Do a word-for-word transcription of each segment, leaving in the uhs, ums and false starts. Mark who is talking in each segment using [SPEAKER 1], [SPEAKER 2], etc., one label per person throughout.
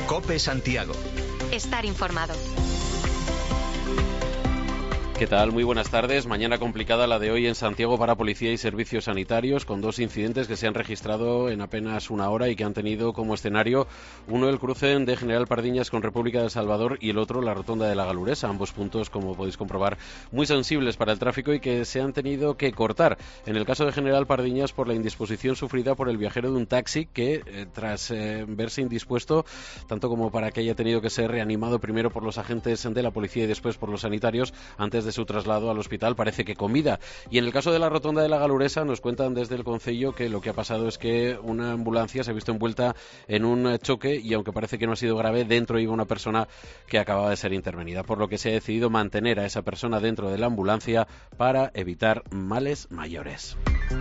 [SPEAKER 1] COPE Santiago.
[SPEAKER 2] Estar informado.
[SPEAKER 3] ¿Qué tal? Muy buenas tardes. Mañana complicada la de hoy en Santiago para policía y servicios sanitarios, con dos incidentes que se han registrado en apenas una hora y que han tenido como escenario uno el cruce de General Pardiñas con República de El Salvador y el otro la rotonda de la Galuresa. Ambos puntos, como podéis comprobar, muy sensibles para el tráfico y que se han tenido que cortar. En el caso de General Pardiñas, por la indisposición sufrida por el viajero de un taxi que, eh, tras eh, verse indispuesto, tanto como para que haya tenido que ser reanimado primero por los agentes de la policía y después por los sanitarios, antes de su traslado al hospital, parece que con vida. Y en el caso de la rotonda de la Galuresa, nos cuentan desde el concello que lo que ha pasado es que una ambulancia se ha visto envuelta en un choque y, aunque parece que no ha sido grave, dentro iba una persona que acababa de ser intervenida, por lo que se ha decidido mantener a esa persona dentro de la ambulancia para evitar males mayores.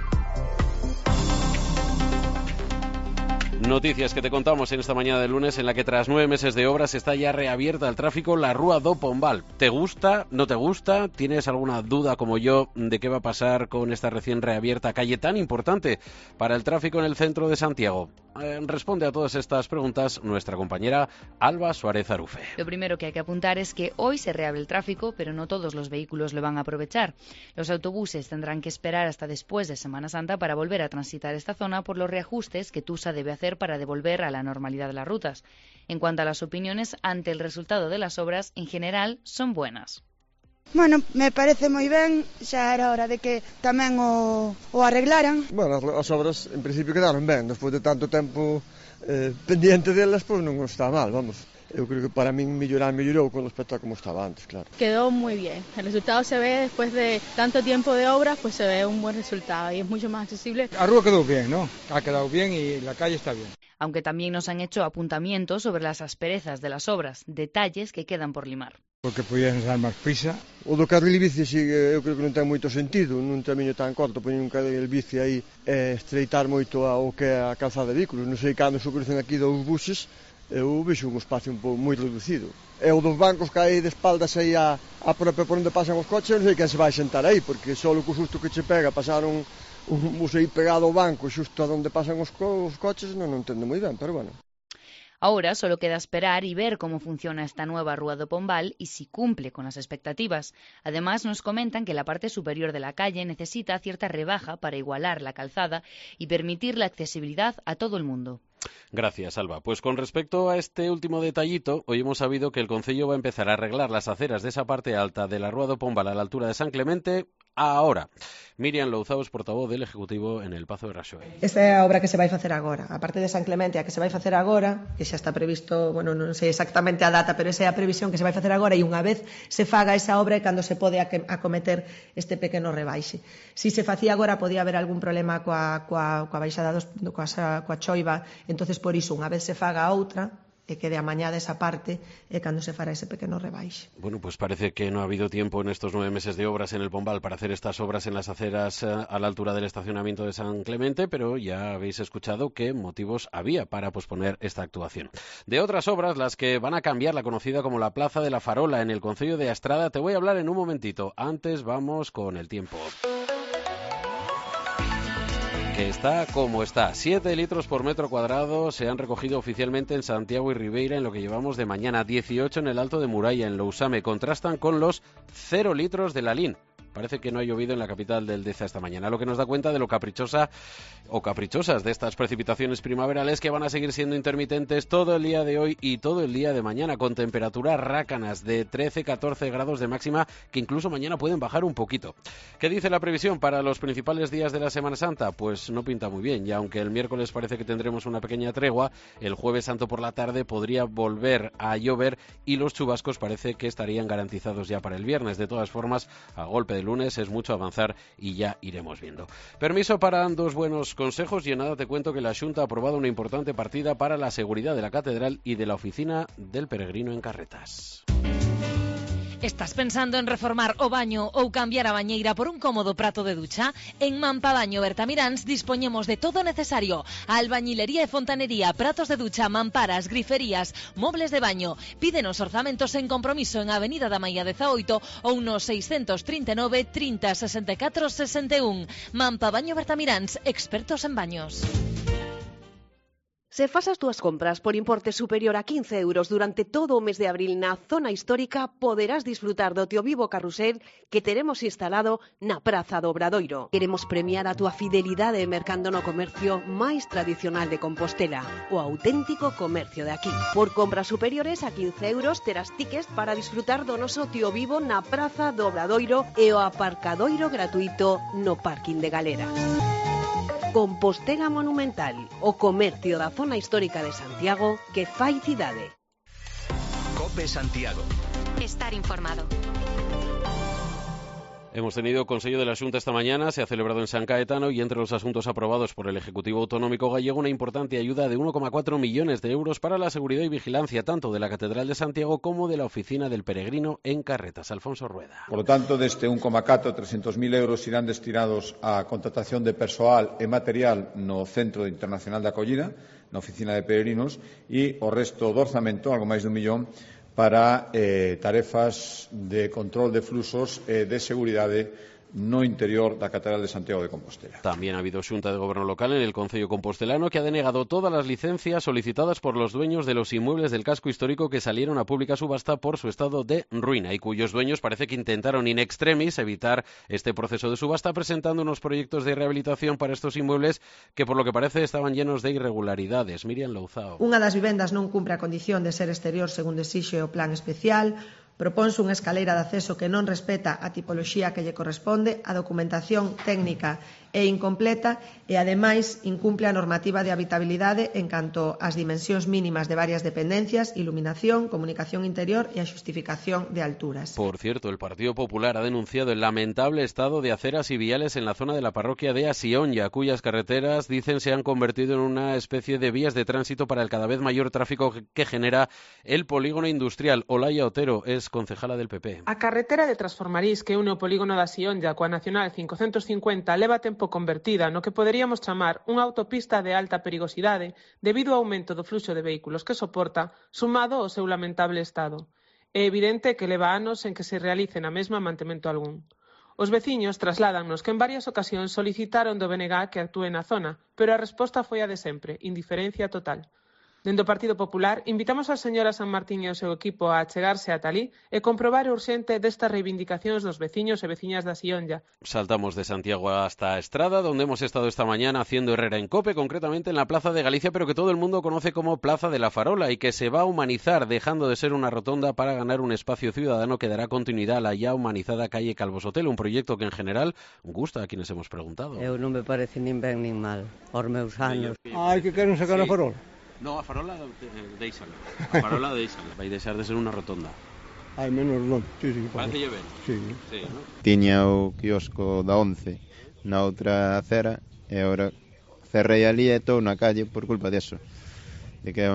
[SPEAKER 3] Noticias que te contamos en esta mañana de lunes, en la que tras nueve meses de obras está ya reabierta al tráfico la Rúa do Pombal. ¿Te gusta? ¿No te gusta? ¿Tienes alguna duda, como yo, de qué va a pasar con esta recién reabierta calle tan importante para el tráfico en el centro de Santiago? Eh, responde a todas estas preguntas nuestra compañera Alba Suárez Arufe.
[SPEAKER 4] Lo primero que hay que apuntar es que hoy se reabre el tráfico, pero no todos los vehículos lo van a aprovechar. Los autobuses tendrán que esperar hasta después de Semana Santa para volver a transitar esta zona por los reajustes que Tusa debe hacer para devolver a la normalidad de las rutas. En cuanto a las opiniones ante el resultado de las obras, en general son buenas.
[SPEAKER 5] Bueno, me parece moi ben, xa era hora de que tamén o, o arreglaran.
[SPEAKER 6] Bueno, as obras en principio quedaron ben, despois de tanto tempo eh, pendiente delas, pois non está mal, vamos. Eu creo que para min mellorar, mellorou con respecto a como estaba antes, claro.
[SPEAKER 7] Quedó muy bien, el resultado se ve después de tanto tiempo de obras, pues se ve un buen resultado y es mucho más accesible.
[SPEAKER 8] La rúa quedó bien, ¿no? Ha quedado bien y la calle está bien.
[SPEAKER 4] Aunque también nos han hecho apuntamientos sobre las asperezas de las obras, detalles que quedan por limar.
[SPEAKER 8] Porque podían dar máis prisa.
[SPEAKER 6] O do carril bici, sí, eu creo que non ten moito sentido, nun camiño tan corto, poñer un carril bici aí e estreitar moito ao que é a calzada de vehículos. Non sei cando se crucen aquí dous buses, eu vexo un espacio un pouco moi reducido. E o dos bancos que hai de espaldas aí a, a propia por onde pasan os coches, non sei quen se vai sentar aí, porque só o susto que che pega pasaron un bus aí pegado ao banco xusto a onde pasan os, co os coches, non, non entendo moi ben, pero bueno.
[SPEAKER 4] Ahora solo queda esperar y ver cómo funciona esta nueva Rúa do Pombal y si cumple con las expectativas. Además, nos comentan que la parte superior de la calle necesita cierta rebaja para igualar la calzada y permitir la accesibilidad a todo el mundo.
[SPEAKER 3] Gracias, Alba. Pues con respecto a este último detallito, hoy hemos sabido que el concello va a empezar a arreglar las aceras de esa parte alta de la Rúa do Pombal a la altura de San Clemente ahora. Miriam Louzaos, portavoz del Ejecutivo en el Pazo de Raxoe.
[SPEAKER 9] Esta é a obra que se vai facer agora. A parte de San Clemente, a que se vai facer agora, que xa está previsto, bueno, non sei exactamente a data, pero esa é a previsión que se vai facer agora, e unha vez se faga esa obra é cando se pode acometer este pequeno rebaixe. Si se facía agora podía haber algún problema coa, coa, coa baixada dos, coa, coa choiva, entonces por iso unha vez se faga a outra e quede amañada esa parte e cando se fará ese pequeno rebaixe.
[SPEAKER 3] Bueno, pues parece que no ha habido tiempo en estos nueve meses de obras en el Pombal para hacer estas obras en las aceras a la altura del estacionamiento de San Clemente, pero ya habéis escuchado qué motivos había para posponer esta actuación. De otras obras, las que van a cambiar la conocida como la Plaza de la Farola en el concello de Astrada, te voy a hablar en un momentito. Antes vamos con el tiempo, que está como está. siete litros por metro cuadrado se han recogido oficialmente en Santiago y Ribeira en lo que llevamos de mañana. dieciocho en el Alto de Muralla, en Lousame. Contrastan con los cero litros de Lalín. Parece que no ha llovido en la capital del Deza esta mañana, lo que nos da cuenta de lo caprichosa o caprichosas de estas precipitaciones primaverales que van a seguir siendo intermitentes todo el día de hoy y todo el día de mañana, con temperaturas rácanas de trece a catorce grados de máxima, que incluso mañana pueden bajar un poquito. ¿Qué dice la previsión para los principales días de la Semana Santa? Pues no pinta muy bien, y aunque el miércoles parece que tendremos una pequeña tregua, el Jueves Santo por la tarde podría volver a llover y los chubascos parece que estarían garantizados ya para el viernes. De todas formas, a golpe de lunes es mucho avanzar y ya iremos viendo. Permiso para dos buenos consejos, y en nada te cuento que la Xunta ha aprobado una importante partida para la seguridad de la Catedral y de la oficina del peregrino en carretas.
[SPEAKER 10] Estás pensando en reformar o baño ou cambiar a bañeira por un cómodo prato de ducha? En Mampabaño Bertamiráns dispoñemos de todo necesario: albañilería e fontanería, pratos de ducha, mamparas, griferías, mobles de baño. Pídenos orzamentos en compromiso en Avenida da Maia dezaoito ou no seiscentos trinta e nove, trinta, sesenta e catro, sesenta e un. Mampabaño Bertamiráns, expertos en baños.
[SPEAKER 1] Se fas as túas compras por importe superior a quince euros durante todo o mes de abril na zona histórica, poderás disfrutar do Tío Vivo Carrusel que teremos instalado na Praza do Obradoiro. Queremos premiar a túa fidelidade mercando no comercio máis tradicional de Compostela, o auténtico comercio de aquí. Por compras superiores a quince euros terás tickets para disfrutar do noso Tío Vivo na Praza do Obradoiro e o aparcadoiro gratuito no parking de Galera. Compostela Monumental, o comercio da zona histórica de Santiago que fai cidade.
[SPEAKER 2] COPE Santiago.
[SPEAKER 11] Estar informado.
[SPEAKER 3] Hemos tenido Consejo de la Xunta esta mañana, se ha celebrado en San Caetano y entre los asuntos aprobados por el Ejecutivo Autonómico gallego una importante ayuda de uno coma cuatro millones de euros para la seguridad y vigilancia tanto de la Catedral de Santiago como de la Oficina del Peregrino en Carretas. Alfonso Rueda.
[SPEAKER 12] Por lo tanto, deste un coma catro, trescentos mil euros irán destinados á contratación de persoal e material no Centro Internacional de Acollida, na Oficina de Peregrinos, e o resto do orzamento, algo máis dun millón, para eh, tarefas de control de fluxos e eh, de seguridade no interior da Catedral de Santiago de Compostela.
[SPEAKER 3] También ha habido Xunta de Gobierno local en el Concello compostelano que ha denegado todas las licencias solicitadas por los dueños de los inmuebles del casco histórico que salieron a pública subasta por su estado de ruina y cuyos dueños parece que intentaron in extremis evitar este proceso de subasta presentando unos proyectos de rehabilitación para estos inmuebles que por lo que parece estaban llenos de irregularidades. Miriam Louzao.
[SPEAKER 9] Unha das vivendas non cumpre a condición de ser exterior segundo exixe o plan especial. Proponse unha escaleira de acceso que non respeta a tipoloxía que lle corresponde, a documentación técnica é incompleta e, ademais, incumple a normativa de habitabilidade en canto ás dimensións mínimas de varias dependencias, iluminación, comunicación interior e a xustificación de alturas.
[SPEAKER 3] Por cierto, el Partido Popular ha denunciado el lamentable estado de aceras y viales en la zona de la parroquia de Asionya, cuyas carreteras, dicen, se han convertido en una especie de vías de tránsito para el cada vez mayor tráfico que genera el polígono industrial. Olaya Otero es concejala del P P.
[SPEAKER 13] A carretera de Transformarís que une o polígono da Asionya coa Nacional cincocentos cincuenta leva tempo convertida no que poderíamos chamar unha autopista de alta perigosidade debido ao aumento do fluxo de vehículos que soporta, sumado ao seu lamentable estado. É evidente que leva anos en que se realice na mesma mantemento algún. Os veciños trasládannos que en varias ocasións solicitaron do B N G que actúe na zona, pero a resposta foi a de sempre, indiferencia total. Dende o Partido Popular, invitamos a señora San Martín e o seu equipo a achegarse a Talí e comprobar o urxente destas reivindicacións dos veciños e veciñas da Sionlla.
[SPEAKER 3] Saltamos de Santiago hasta Estrada, donde hemos estado esta mañana haciendo Herrera en COPE, concretamente en la Plaza de Galicia, pero que todo el mundo conoce como Plaza de la Farola y que se va a humanizar, dejando de ser una rotonda para ganar un espacio ciudadano que dará continuidad a la ya humanizada calle Calvo Sotelo, un proyecto que en general gusta a quienes hemos preguntado.
[SPEAKER 14] Eu non me parece nin ben nin mal, os meus anos.
[SPEAKER 8] Ai, que queren sacar sí. a Farola.
[SPEAKER 3] No, a Farola deixala. A Farola deixala. Vai deixar de ser unha rotonda.
[SPEAKER 8] Hai menos non. Sí, sí,
[SPEAKER 3] parece lle ben.
[SPEAKER 8] Sí.
[SPEAKER 3] Sí, ¿no?
[SPEAKER 15] Tiña o quiosco da once na outra acera e agora cerrei ali e estou na calle por culpa deso. De que é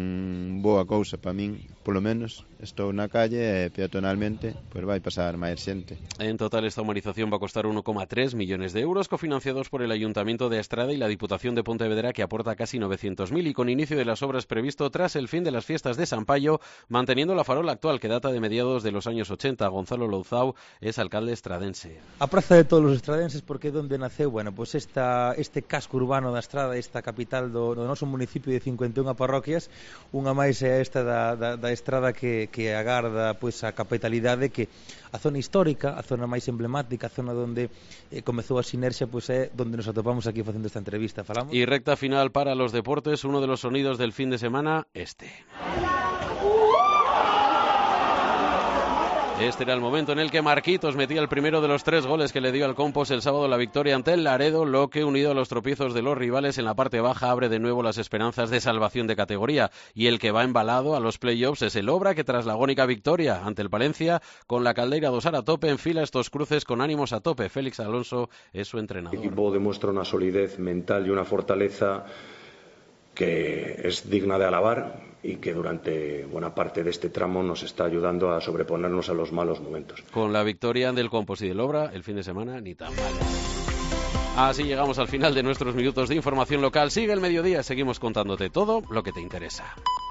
[SPEAKER 15] un boa cousa para min, polo menos estou na calle e peatonalmente pois vai pasar máis xente.
[SPEAKER 3] En total esta humanización va a costar uno coma tres millones de euros cofinanciados por el Ayuntamiento de Estrada y la Diputación de Pontevedra que aporta casi novecientos mil y con inicio de las obras previsto tras el fin de las fiestas de San Payo, manteniendo la farola actual que data de mediados de los años ochenta. Gonzalo Louzao es alcalde estradense.
[SPEAKER 16] A praza de todos os estradenses porque é onde naceu, bueno, pois pues esta, este casco urbano da Estrada, esta capital do, do noso municipio de cincuenta e unha parroquias, unha máis é esta da, da, da Estrada que, que agarda pois, a capitalidade que a zona histórica, a zona máis emblemática, a zona onde eh, comezou a sinerxia, pois é onde nos atopamos aquí facendo esta entrevista. Falamos?
[SPEAKER 3] Y recta final para los deportes, uno de los sonidos del fin de semana, este. Este era el momento en el que Marquitos metía el primero de los tres goles que le dio al Compos el sábado la victoria ante el Laredo, lo que unido a los tropiezos de los rivales en la parte baja abre de nuevo las esperanzas de salvación de categoría. Y el que va embalado a los playoffs es el Obra que tras la agónica victoria ante el Palencia con la Caldeira dosar a tope enfila estos cruces con ánimos a tope. Félix Alonso es su entrenador.
[SPEAKER 17] El equipo demuestra una solidez mental y una fortaleza que es digna de alabar y que durante buena parte de este tramo nos está ayudando a sobreponernos a los malos momentos.
[SPEAKER 3] Con la victoria del Compos y del Obra, el fin de semana ni tan mal. Así llegamos al final de nuestros minutos de información local. Sigue el mediodía, seguimos contándote todo lo que te interesa.